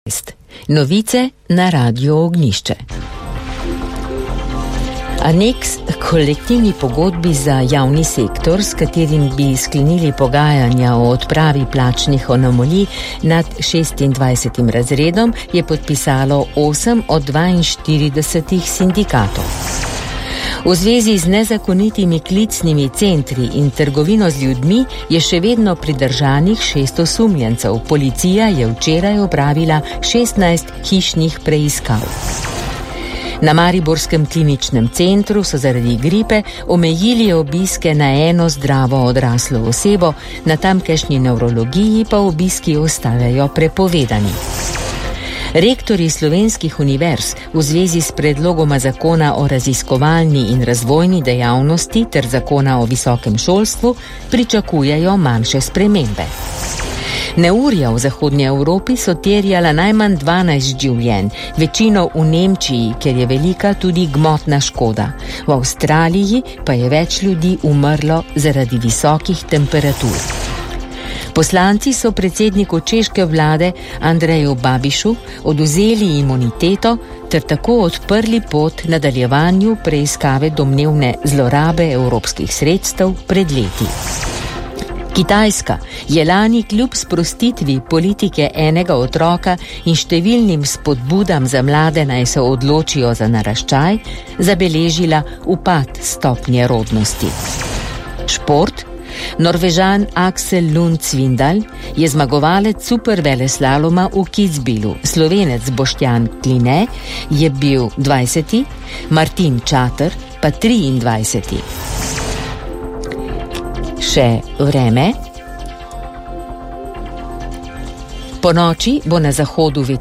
Novice na Radio Ognjišče. Aneks kolektivni pogodbi za javni sektor, s katerim bi sklenili pogajanja o odpravi plačnih anomalij nad 26. razredom, je podpisalo 8 od 42 sindikatov. V zvezi z nezakonitimi klicnimi centri in trgovino z ljudmi je še vedno pridržanih 6 osumljencev. Policija je včeraj opravila 16 hišnih preiskav. Na mariborskem kliničnem centru so zaradi gripe omejili obiske na eno zdravo odraslo osebo, na tamkajšnji nevrologiji pa obiski ostajajo prepovedani. Rektorji slovenskih univerz v zvezi s predlogoma zakona o raziskovalni in razvojni dejavnosti ter zakona o visokem šolstvu pričakujejo manjše spremembe. Neurja v zahodnji Evropi so terjala najmanj 12 življenj, večino v Nemčiji, ker je velika tudi gmotna škoda. V Avstraliji pa je več ljudi umrlo zaradi visokih temperatur. Poslanci so predsedniku češke vlade Andreju Babišu odvzeli imuniteto ter tako odprli pot nadaljevanju preiskave domnevne zlorabe evropskih sredstev pred leti. Kitajska je lani kljub sprostitvi politike enega otroka in številnim spodbudam za mlade naj se odločijo za naraščaj, zabeležila upad stopnje rodnosti. Šport. Norvežan Aksel Lund Svindal je zmagovalec superveleslaloma v Kitzbühelu. Slovenec Boštjan Kline je bil 20., Martin Čater pa 23. Še vreme. Ponoči bo na zahodu